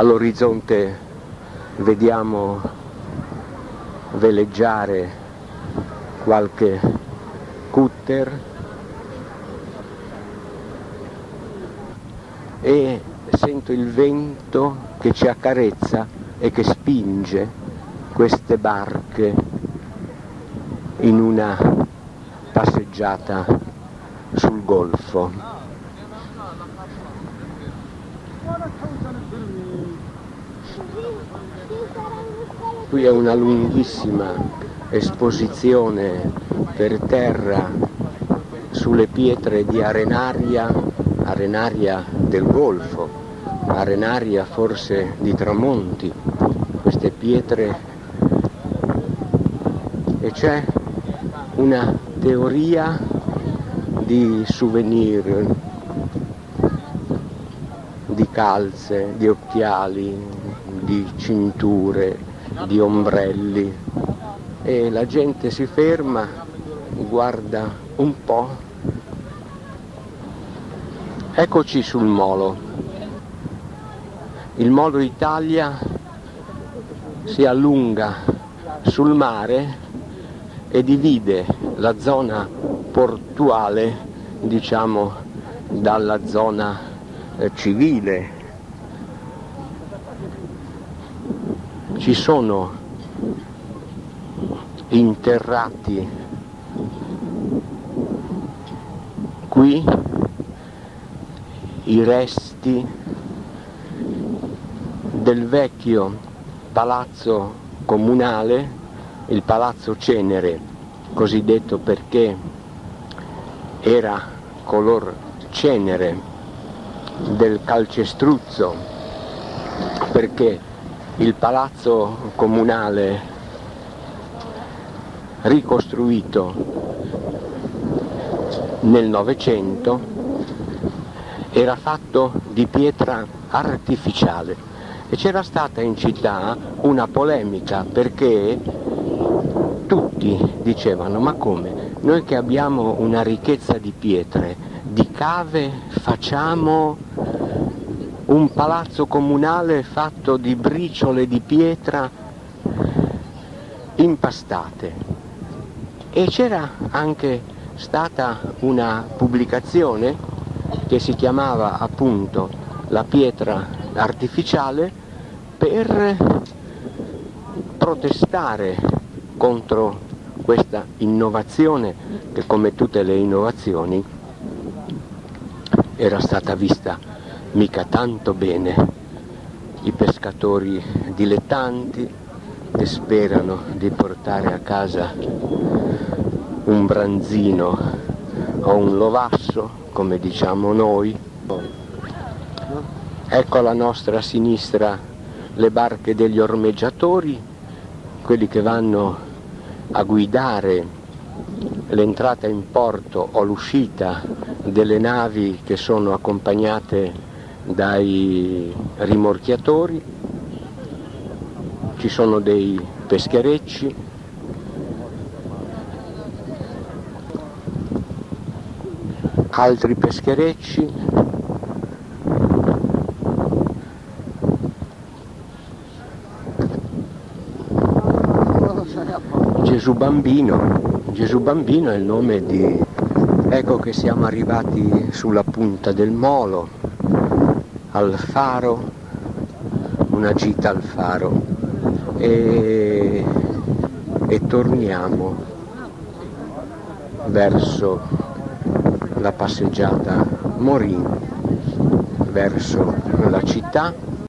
All'orizzonte vediamo veleggiare qualche cutter e sento il vento che ci accarezza e che spinge queste barche in una passeggiata sul golfo. Qui è una lunghissima esposizione per terra sulle pietre di arenaria del Golfo, arenaria forse di tramonti, queste pietre, e c'è una teoria di souvenir, di calze, di occhiali, di cinture, di ombrelli, e la gente si ferma, guarda un po'. Eccoci sul molo. Il Molo Italia si allunga sul mare e divide la zona portuale, diciamo, dalla zona civile. Ci sono interrati qui i resti del vecchio palazzo comunale, il Palazzo Cenere, cosiddetto perché era color cenere del calcestruzzo, perché il palazzo comunale ricostruito nel Novecento era fatto di pietra artificiale e c'era stata in città una polemica perché tutti dicevano: ma come? Noi che abbiamo una ricchezza di pietre, di cave, facciamo un palazzo comunale fatto di briciole di pietra impastate. E c'era anche stata una pubblicazione che si chiamava appunto La pietra artificiale, per protestare contro questa innovazione che, come tutte le innovazioni, era stata vista mica tanto bene. I pescatori dilettanti che sperano di portare a casa un branzino o un lovasso, come diciamo noi. Ecco alla nostra sinistra le barche degli ormeggiatori, quelli che vanno a guidare l'entrata in porto o l'uscita delle navi che sono accompagnate dai rimorchiatori. Ci sono dei pescherecci, altri pescherecci, Gesù Bambino è il nome di... Ecco che siamo arrivati sulla punta del molo, al faro, una gita al faro, e torniamo verso la passeggiata Morin, verso la città.